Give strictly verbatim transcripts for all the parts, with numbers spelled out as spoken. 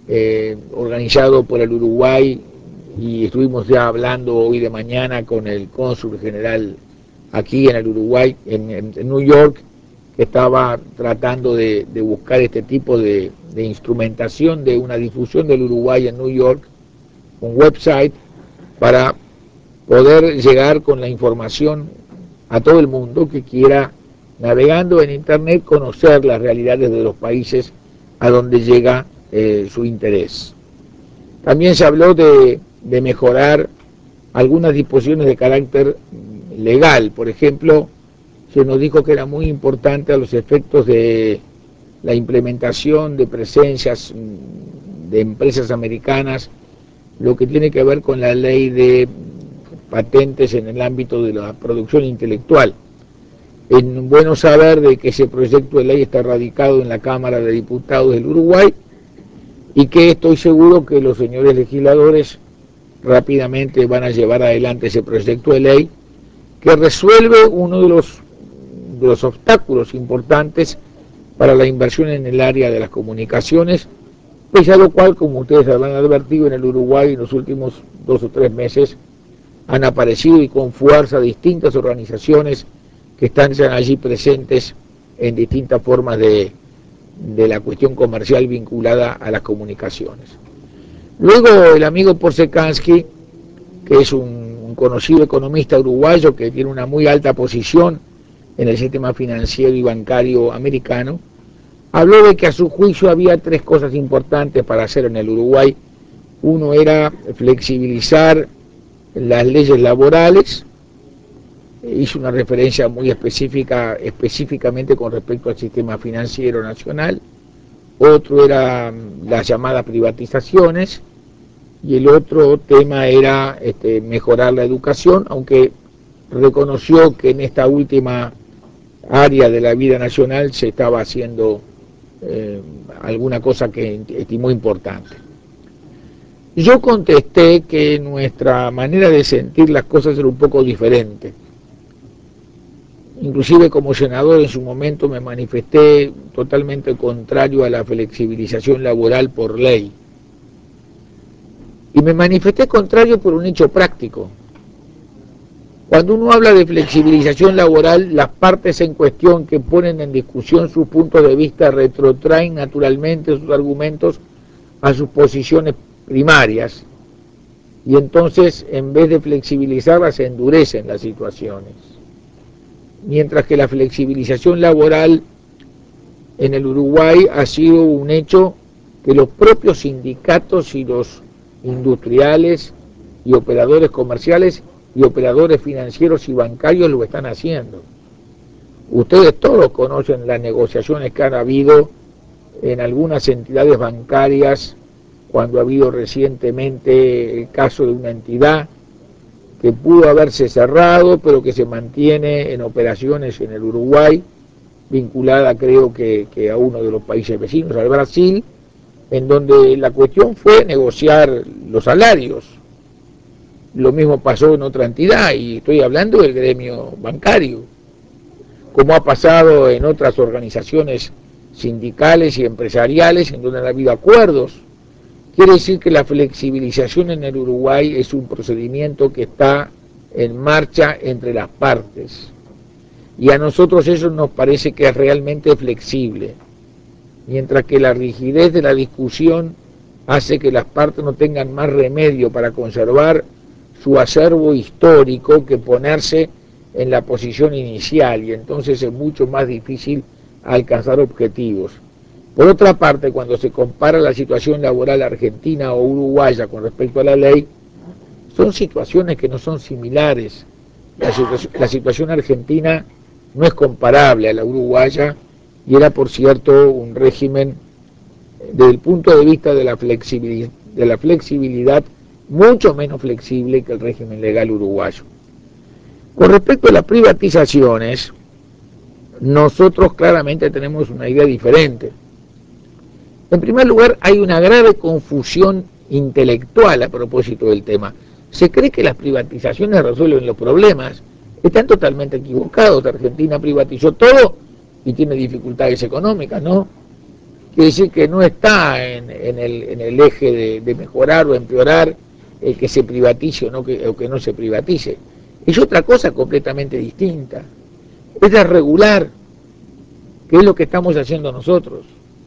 eh, organizado por el Uruguay, y estuvimos ya hablando hoy de mañana con el cónsul general aquí en el Uruguay, en, en, en New York, que estaba tratando de, de buscar este tipo de, de instrumentación de una difusión del Uruguay en New York, un website para poder llegar con la información a todo el mundo que quiera, navegando en internet, conocer las realidades de los países a donde llega eh, su interés. También se habló de, de mejorar algunas disposiciones de carácter legal. Por ejemplo, se nos dijo que era muy importante a los efectos de la implementación de presencias de empresas americanas, lo que tiene que ver con la ley de patentes en el ámbito de la producción intelectual. Es bueno saber de que ese proyecto de ley está radicado en la Cámara de Diputados del Uruguay y que estoy seguro que los señores legisladores rápidamente van a llevar adelante ese proyecto de ley que resuelve uno de los, de los obstáculos importantes para la inversión en el área de las comunicaciones, pese a lo cual, como ustedes habrán advertido, en el Uruguay en los últimos dos o tres meses han aparecido y con fuerza distintas organizaciones que están allí presentes en distintas formas de, de la cuestión comercial vinculada a las comunicaciones. Luego el amigo Porsekansky, que es un, un conocido economista uruguayo que tiene una muy alta posición en el sistema financiero y bancario americano, habló de que a su juicio había tres cosas importantes para hacer en el Uruguay. Uno era flexibilizar las leyes laborales, hizo una referencia muy específica, específicamente con respecto al sistema financiero nacional. Otro era las llamadas privatizaciones, y el otro tema era este, mejorar la educación, aunque reconoció que en esta última área de la vida nacional se estaba haciendo eh, alguna cosa que estimó importante. Yo contesté que nuestra manera de sentir las cosas era un poco diferente. Inclusive como senador en su momento me manifesté totalmente contrario a la flexibilización laboral por ley. Y me manifesté contrario por un hecho práctico. Cuando uno habla de flexibilización laboral, las partes en cuestión que ponen en discusión sus puntos de vista retrotraen naturalmente sus argumentos a sus posiciones primarias, y entonces en vez de flexibilizarlas se endurecen las situaciones. Mientras que la flexibilización laboral en el Uruguay ha sido un hecho que los propios sindicatos y los industriales y operadores comerciales y operadores financieros y bancarios lo están haciendo. Ustedes todos conocen las negociaciones que han habido en algunas entidades bancarias, cuando ha habido recientemente el caso de una entidad que pudo haberse cerrado, pero que se mantiene en operaciones en el Uruguay, vinculada creo que, que a uno de los países vecinos, al Brasil, en donde la cuestión fue negociar los salarios. Lo mismo pasó en otra entidad, y estoy hablando del gremio bancario, como ha pasado en otras organizaciones sindicales y empresariales en donde han habido acuerdos. Quiere decir que la flexibilización en el Uruguay es un procedimiento que está en marcha entre las partes, y a nosotros eso nos parece que es realmente flexible, mientras que la rigidez de la discusión hace que las partes no tengan más remedio para conservar su acervo histórico que ponerse en la posición inicial, y entonces es mucho más difícil alcanzar objetivos. Por otra parte, cuando se compara la situación laboral argentina o uruguaya con respecto a la ley, son situaciones que no son similares. La, situ la situación argentina no es comparable a la uruguaya, y era, por cierto, un régimen, desde el punto de vista de la flexibilidad, de la flexibilidad mucho menos flexible que el régimen legal uruguayo. Con respecto a las privatizaciones, nosotros claramente tenemos una idea diferente. En primer lugar, hay una grave confusión intelectual a propósito del tema. Se cree que las privatizaciones resuelven los problemas. Están totalmente equivocados. Argentina privatizó todo y tiene dificultades económicas, ¿no? quiere decir que no está en, en, el, en el eje de, de mejorar o empeorar el que se privatice o, no que, o que no se privatice. Es otra cosa completamente distinta. Es de regular, que es lo que estamos haciendo nosotros.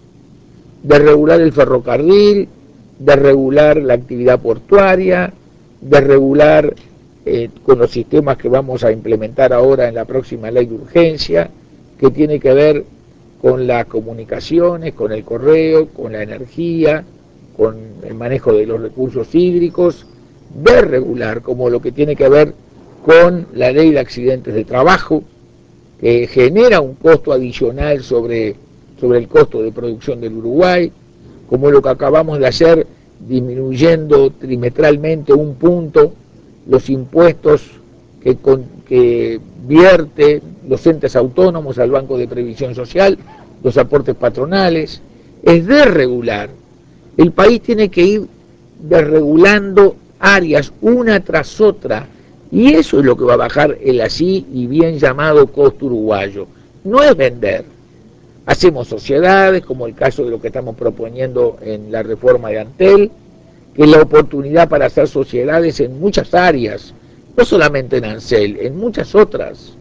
De regular el ferrocarril, de regular la actividad portuaria, de regular eh, con los sistemas que vamos a implementar ahora en la próxima ley de urgencia, que tiene que ver con las comunicaciones, con el correo, con la energía, con el manejo de los recursos hídricos, de regular como lo que tiene que ver con la ley de accidentes de trabajo, que genera un costo adicional sobre, sobre el costo de producción del Uruguay, como lo que acabamos de hacer disminuyendo trimestralmente un punto los impuestos que, con, que vierte los entes autónomos al Banco de Previsión Social, los aportes patronales. Es desregular. El país tiene que ir desregulando áreas una tras otra, y eso es lo que va a bajar el así y bien llamado costo uruguayo. No es vender. Hacemos sociedades, como el caso de lo que estamos proponiendo en la reforma de Antel, que es la oportunidad para hacer sociedades en muchas áreas, no solamente en Ansel, en muchas otras.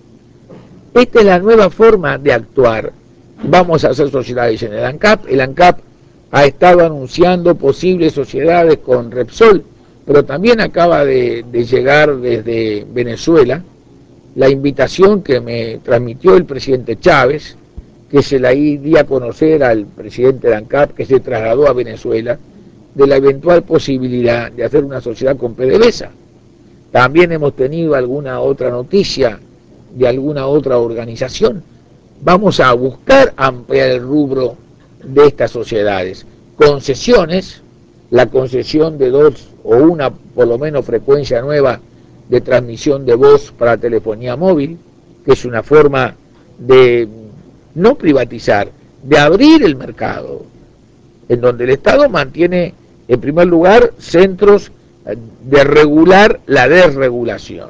Esta es la nueva forma de actuar. Vamos a hacer sociedades en el ANCAP. El ANCAP ha estado anunciando posibles sociedades con Repsol, pero también acaba de, de llegar desde Venezuela la invitación que me transmitió el presidente Chávez, que se la di a conocer al presidente de ANCAP, que se trasladó a Venezuela, de la eventual posibilidad de hacer una sociedad con PDVSA. También hemos tenido alguna otra noticia de alguna otra organización. Vamos a buscar ampliar el rubro de estas sociedades. Concesiones, la concesión de dos o una por lo menos frecuencia nueva de transmisión de voz para telefonía móvil, que es una forma de no privatizar, de abrir el mercado, en donde el Estado mantiene en primer lugar centros de regular la desregulación,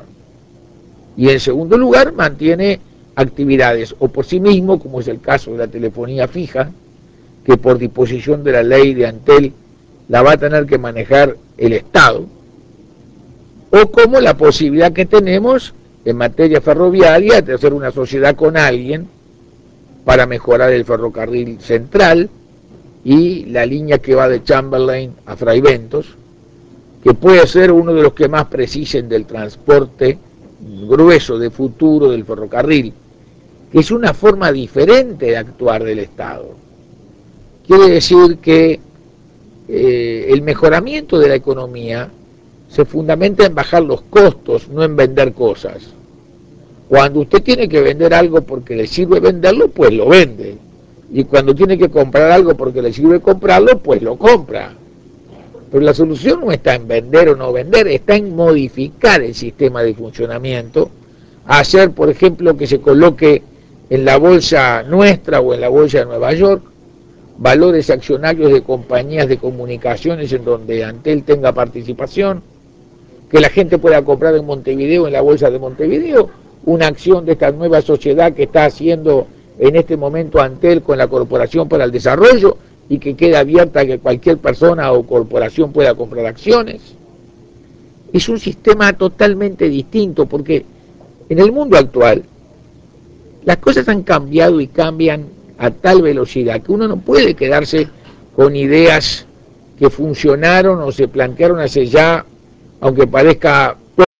y en segundo lugar mantiene actividades o por sí mismo, como es el caso de la telefonía fija, que por disposición de la ley de Antel la va a tener que manejar el Estado, o como la posibilidad que tenemos en materia ferroviaria de hacer una sociedad con alguien para mejorar el ferrocarril central y la línea que va de Chamberlain a Fraiventos, que puede ser uno de los que más precisen del transporte grueso de futuro del ferrocarril, que es una forma diferente de actuar del Estado. Quiere decir que eh, el mejoramiento de la economía se fundamenta en bajar los costos, no en vender cosas. Cuando usted tiene que vender algo porque le sirve venderlo, pues lo vende. Y cuando tiene que comprar algo porque le sirve comprarlo, pues lo compra. Pero la solución no está en vender o no vender, está en modificar el sistema de funcionamiento, hacer, por ejemplo, que se coloque en la bolsa nuestra o en la bolsa de Nueva York valores accionarios de compañías de comunicaciones en donde Antel tenga participación, que la gente pueda comprar en Montevideo, en la bolsa de Montevideo, una acción de esta nueva sociedad que está haciendo en este momento Antel con la Corporación para el Desarrollo, y que queda abierta a que cualquier persona o corporación pueda comprar acciones. Es un sistema totalmente distinto, porque en el mundo actual las cosas han cambiado y cambian a tal velocidad que uno no puede quedarse con ideas que funcionaron o se plantearon hace ya, aunque parezca